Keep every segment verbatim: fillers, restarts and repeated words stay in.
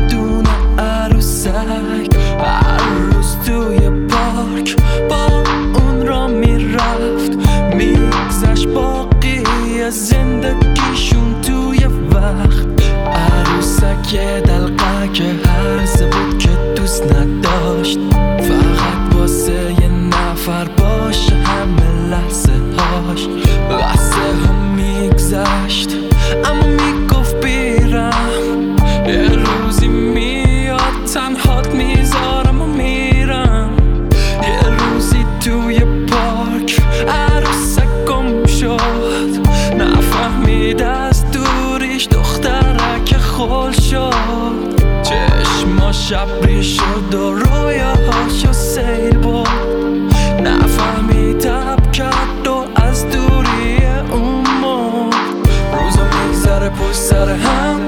میدونه عروسک هر روز توی پارک با اون را میرفت، میگذشت باقی از زندگیشون توی وقت. عروسک دلقه که هرزه بود که دوست نداشت، فقط واسه یه نفر باشه همه لحظه هاش. لحظه ها میگذشت اما میگفت بیرم، یه روزی میاد تنهات میذارم و میرم. یه روزی توی پارک عروسک گم شد، نفهمید از دوریش دخترک خل شد. چشماش ابری شد و رویاهاشو سیل بود، نفهمید تب کرد و از دوری اون مرد. روزا میگذره پشت سر هم،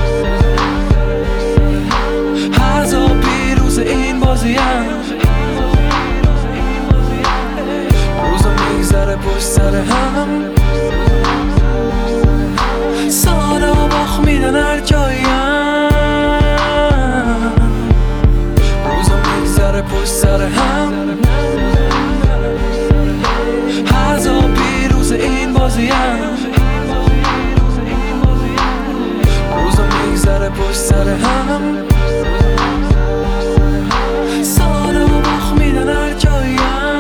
هر زا پیروز این بازیم. روزا میگذره پشت سر هم، سالا باخ میدن هر جایم. روزا میگذره پشت سر هم، هر زا پیروز این بازیم. روزا میگذره پشت سر هم، سالا باخ میدن هر جایم.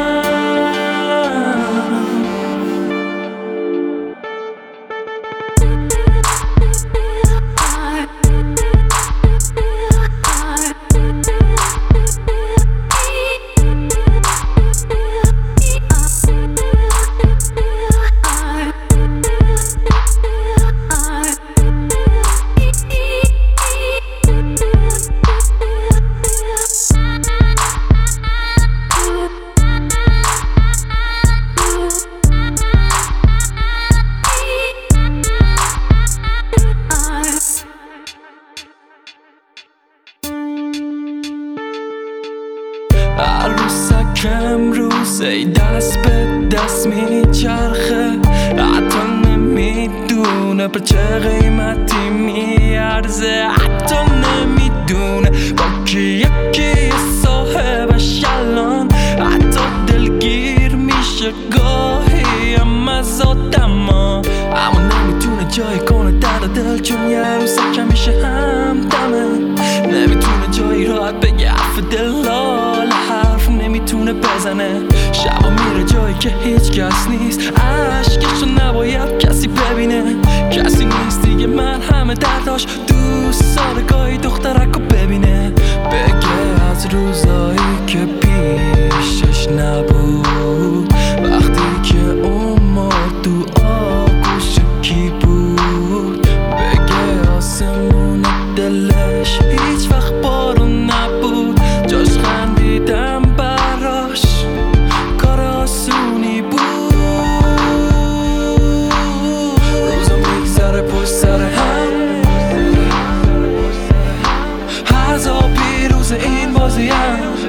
عروسک امروز ای دست به دست میچرخه، حتی نمیدونه به چه قیمتی میارزه، حتی نمیدونه با کی یکی صاحبش الان، حتی دلگیر میشه گاهی هم از آدما، اما نمیتونه جای کنه درد دل، چون یه عروسک همیشه همدمه. نمیتونه جایی راحت بگه حرف دل، حرف نمیتونه بزنه. شبا میره جایی که هیچ کس نیست، عشقشو نباید کسی ببینه. کسی نیست دیگه من همه درداش دوست داره گاهی دخترکو ببینه. بگه از روزایی که پیشش نبود، وقتی که اون مرد تو آغوش کی بود. بگه آسمون دلش هیچ وقت بارون نبود، جاش خندیدم براش کار آسونی بود. روزا میگذره پشت سر هم، هر زا پیروز این بازیم.